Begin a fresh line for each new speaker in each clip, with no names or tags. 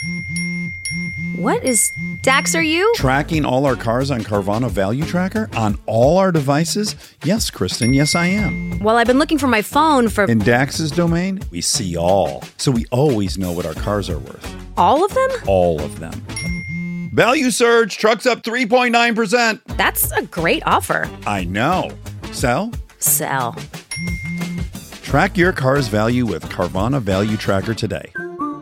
What is... Dax, are you?
Tracking all our cars on Carvana Value Tracker on all our devices? Yes, Kristen, yes, I am.
Well, I've been looking for my phone for...
In Dax's domain, we see all. So we always know what our cars are worth.
All of them?
All of them. Value surge, trucks up 3.9%.
That's a great offer.
I know. Sell?
Sell.
Track your car's value with Carvana Value Tracker today.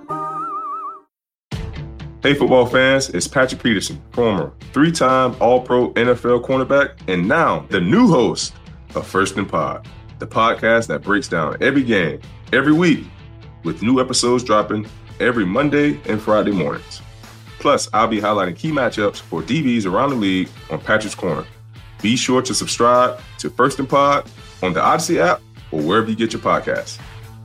Hey football fans, it's Patrick Peterson, former three-time All-Pro NFL cornerback, and now the new host of First and Pod, the podcast that breaks down every game, every week, with new episodes dropping every Monday and Friday mornings. Plus, I'll be highlighting key matchups for DBs around the league on Patrick's Corner. Be sure to subscribe to First and Pod on the Odyssey app or wherever you get your podcasts.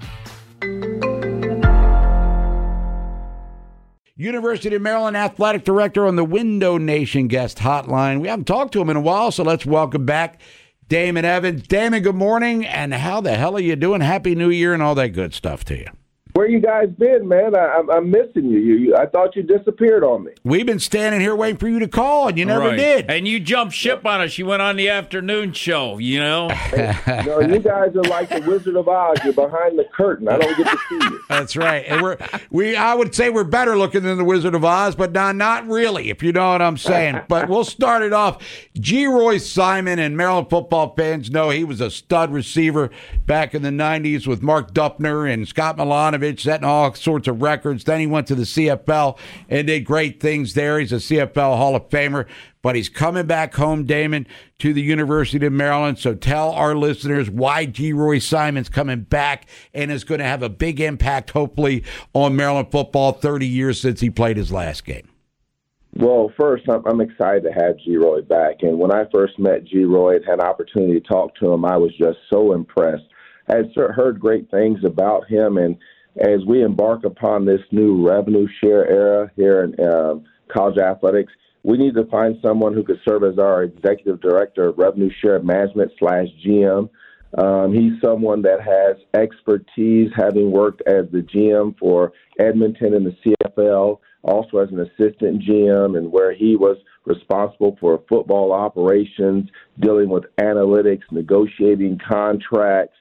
University of Maryland Athletic Director on the Window Nation guest hotline. We haven't talked to him in a while, so let's welcome back Damon Evans. Damon, good morning, and how the hell are you doing? Happy New Year and all that good stuff to you.
Where you guys been, man? I'm missing you. I thought you disappeared on me.
We've been standing here waiting for you to call, and you never did.
And you jumped ship on us. You went on the afternoon show, you know?
No, you guys are like the Wizard of Oz. You're behind the curtain. I don't get to see you.
That's right. And I would say we're better looking than the Wizard of Oz, but not really, if you know what I'm saying. But we'll start it off. Geroy Simon, and Maryland football fans know he was a stud receiver back in the 90s with Mark Dupner and Scott Milanovic, setting all sorts of records. Then he went to the CFL and did great things there. He's a CFL Hall of Famer, but he's coming back home, Damon, to the University of Maryland. So tell our listeners why Geroy Simon's coming back and is going to have a big impact, hopefully, on Maryland football 30 years since he played his last game.
Well, first, I'm excited to have Geroy back. And when I first met Geroy and had an opportunity to talk to him, I was just so impressed. I had heard great things about him, and as we embark upon this new revenue share era here in college athletics, we need to find someone who could serve as our executive director of revenue share management / GM. He's someone that has expertise, having worked as the GM for Edmonton in the CFL, also as an assistant GM, and where he was responsible for football operations, dealing with analytics, negotiating contracts,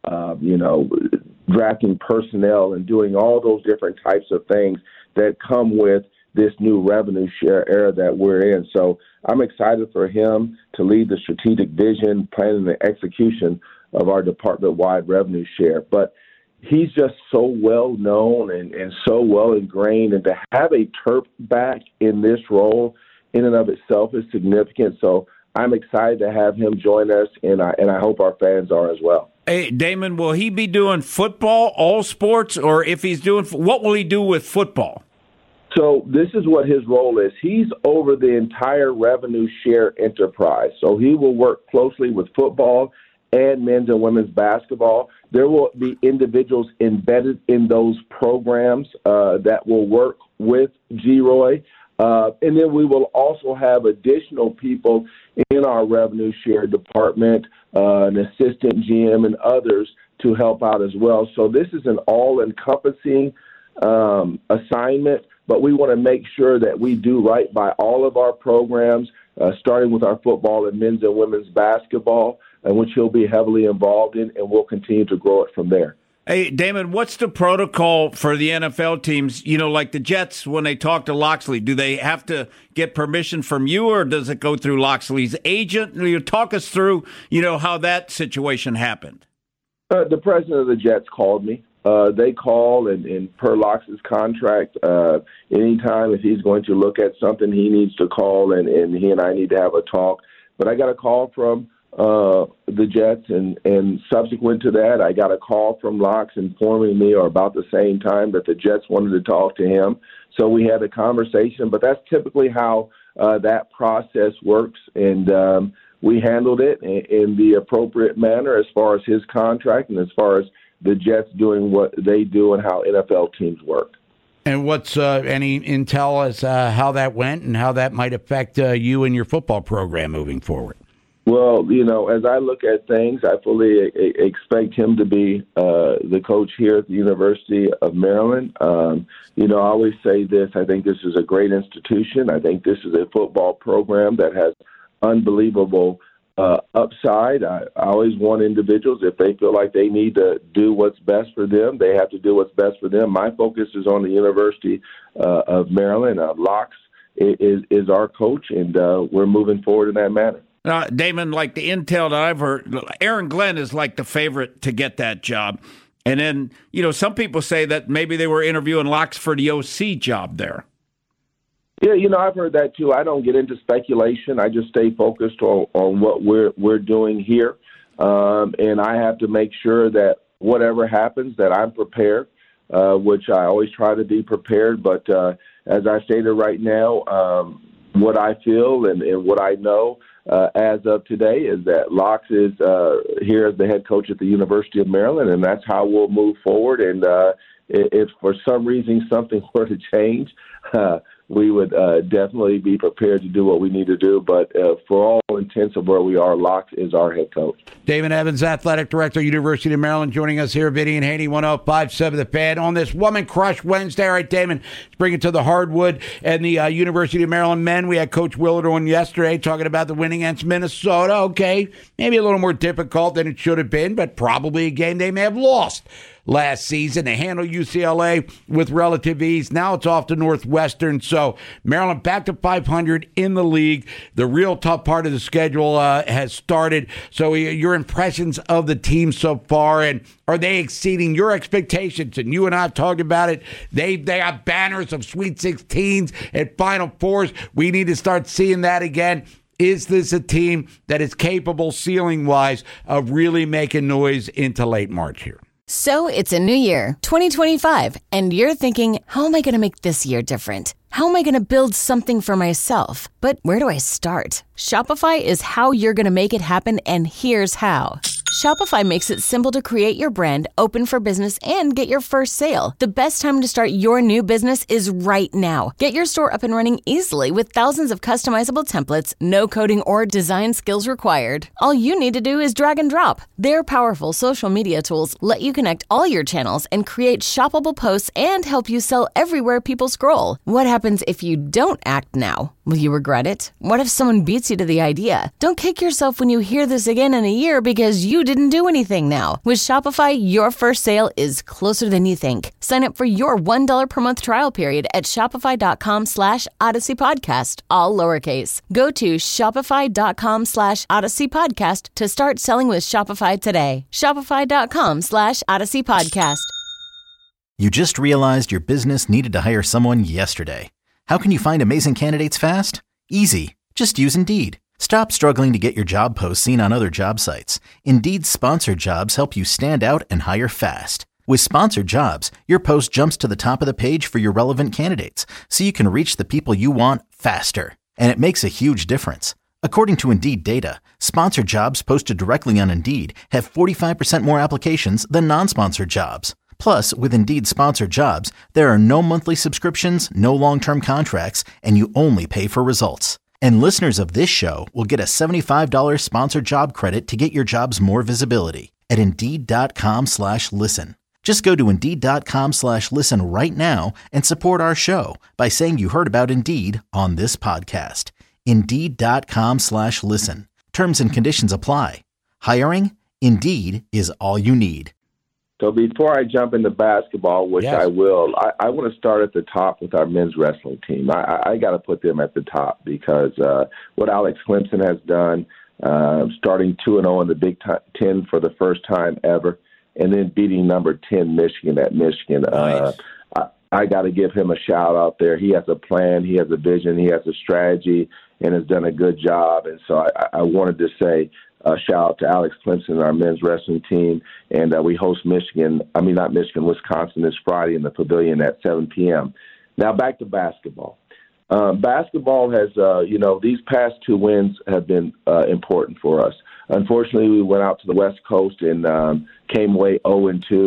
drafting personnel, and doing all those different types of things that come with this new revenue share era that we're in. So I'm excited for him to lead the strategic vision, planning, and execution of our department-wide revenue share. But he's just so well known and so well ingrained, and to have a Terp back in this role in and of itself is significant. So I'm excited to have him join us, and I hope our fans are as well.
Hey, Damon, will he be doing football, all sports, or if he's doing, what will he do with football?
So this is what his role is. He's over the entire revenue share enterprise. So he will work closely with football and men's and women's basketball. There will be individuals embedded in those programs that will work with Geroy. And then we will also have additional people in our revenue share department, an assistant GM and others to help out as well. So this is an all-encompassing assignment, but we want to make sure that we do right by all of our programs, starting with our football and men's and women's basketball, in which he'll be heavily involved in, and we'll continue to grow it from there.
Hey, Damon, what's the protocol for the NFL teams? You know, like the Jets, when they talk to Loxley, do they have to get permission from you, or does it go through Loxley's agent? You talk us through, how that situation happened.
The president of the Jets called me. They call, and per Loxley's contract, anytime if he's going to look at something, he needs to call, and he and I need to have a talk. But I got a call from the Jets, and subsequent to that, I got a call from Lox informing me, or about the same time, that the Jets wanted to talk to him. So we had a conversation, but that's typically how that process works, and we handled it in the appropriate manner as far as his contract and as far as the Jets doing what they do and how NFL teams work.
And what's any intel as how that went and how that might affect you and your football program moving forward?
Well, as I look at things, I fully expect him to be the coach here at the University of Maryland. I always say this. I think this is a great institution. I think this is a football program that has unbelievable upside. I always want individuals, if they feel like they need to do what's best for them, they have to do what's best for them. My focus is on the University of Maryland. Locks is our coach, and we're moving forward in that manner.
Damon, like the intel that I've heard, Aaron Glenn is like the favorite to get that job. And then, some people say that maybe they were interviewing Locks for the OC job there.
Yeah, I've heard that too. I don't get into speculation. I just stay focused on what we're doing here. And I have to make sure that whatever happens, that I'm prepared, which I always try to be prepared. But as I stated right now, what I feel and what I know as of today is that Locks is here as the head coach at the University of Maryland, and that's how we'll move forward. And if for some reason something were to change, we would definitely be prepared to do what we need to do. But for all intents of where we are, Locks is our head coach.
Damon Evans, Athletic Director, University of Maryland, joining us here, Vinny and Haney, 105.7 The Fan, on this Woman Crush Wednesday. All right, Damon, let's bring it to the hardwood and the University of Maryland men. We had Coach Willard on yesterday talking about the win against Minnesota. Okay, maybe a little more difficult than it should have been, but probably a game they may have lost last season. They handled UCLA with relative ease. Now it's off to Northwestern. So Maryland back to 500 in the league. The real tough part of the schedule has started. So your impressions of the team so far, and are they exceeding your expectations? And you and I have talked about it. They have banners of Sweet 16s and Final Fours. We need to start seeing that again. Is this a team that is capable, ceiling-wise, of really making noise into late March here?
So it's a new year, 2025, and you're thinking, how am I going to make this year different? How am I going to build something for myself? But where do I start? Shopify is how you're going to make it happen, and here's how. Shopify makes it simple to create your brand, open for business, and get your first sale. The best time to start your new business is right now. Get your store up and running easily with thousands of customizable templates, no coding or design skills required. All you need to do is drag and drop. Their powerful social media tools let you connect all your channels and create shoppable posts and help you sell everywhere people scroll. What happens if you don't act now? Will you regret it? What if someone beats you to the idea? Don't kick yourself when you hear this again in a year because you didn't do anything now. With Shopify, your first sale is closer than you think. Sign up for your $1 per month trial period at shopify.com/Odyssey Podcast, all lowercase. Go to shopify.com/Odyssey Podcast to start selling with Shopify today. Shopify.com/Odyssey Podcast.
You just realized your business needed to hire someone yesterday. How can you find amazing candidates fast? Easy. Just use Indeed. Stop struggling to get your job posts seen on other job sites. Indeed's sponsored jobs help you stand out and hire fast. With sponsored jobs, your post jumps to the top of the page for your relevant candidates, so you can reach the people you want faster. And it makes a huge difference. According to Indeed data, sponsored jobs posted directly on Indeed have 45% more applications than non-sponsored jobs. Plus, with Indeed sponsored jobs, there are no monthly subscriptions, no long-term contracts, and you only pay for results. And listeners of this show will get a $75 sponsored job credit to get your jobs more visibility at Indeed.com/listen. Just go to Indeed.com/listen right now and support our show by saying you heard about Indeed on this podcast. Indeed.com/listen. Terms and conditions apply. Hiring? Indeed is all you need.
So before I jump into basketball, which
Yes.
I will, I want to start at the top with our men's wrestling team. I got to put them at the top because what Alex Clemson has done, starting 2-0 in the Big Ten for the first time ever, and then beating number 10 Michigan at Michigan.
Nice.
I got to give him a shout out there. He has a plan, he has a vision, he has a strategy, and has done a good job. And so I wanted to say shout out to Alex Clemson, our men's wrestling team. And we host Wisconsin this Friday in the Pavilion at 7 p.m. Now back to basketball. Basketball has, these past two wins have been important for us. Unfortunately, we went out to the West Coast and came away 0-2.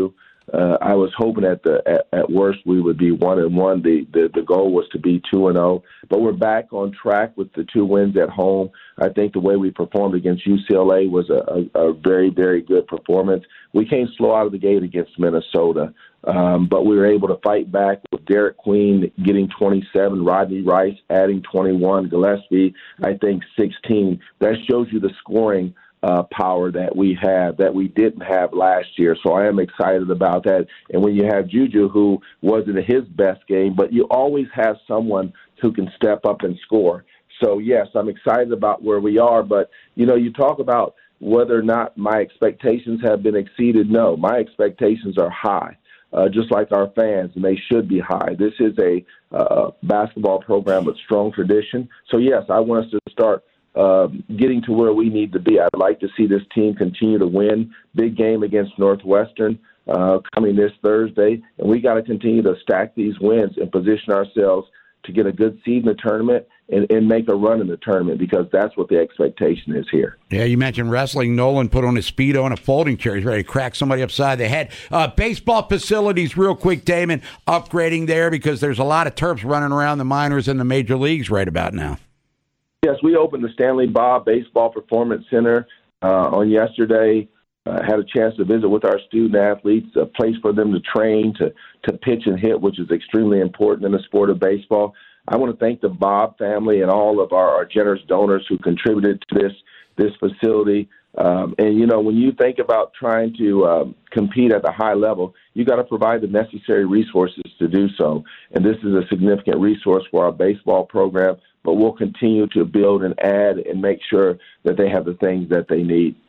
I was hoping at worst we would be 1-1. The goal was to be 2-0, but we're back on track with the 2 wins at home. I think the way we performed against UCLA was a very, very good performance. We came slow out of the gate against Minnesota, but we were able to fight back with Derek Queen getting 27, Rodney Rice adding 21, Gillespie, I think 16. That shows you the scoring power that we have that we didn't have last year. So I am excited about that. And when you have Juju, who wasn't his best game, but you always have someone who can step up and score. So, yes, I'm excited about where we are. But, you talk about whether or not my expectations have been exceeded. No, my expectations are high, just like our fans, and they should be high. This is a basketball program with strong tradition. So, yes, I want us to start getting to where we need to be. I'd like to see this team continue to win. Big game against Northwestern coming this Thursday, and we got to continue to stack these wins and position ourselves to get a good seed in the tournament and make a run in the tournament, because that's what the expectation is here.
Yeah, you mentioned wrestling. Nolan put on his Speedo and a folding chair. He's ready to crack somebody upside the head. Baseball facilities, real quick, Damon, upgrading there because there's a lot of Terps running around the minors and the major leagues right about now.
Yes, we opened the Stanley Bob Baseball Performance Center on yesterday. Had a chance to visit with our student athletes, a place for them to train, to pitch and hit, which is extremely important in the sport of baseball. I want to thank the Bob family and all of our generous donors who contributed to this facility. And, when you think about trying to compete at the high level, you got to provide the necessary resources to do so. And this is a significant resource for our baseball program, but we'll continue to build and add and make sure that they have the things that they need.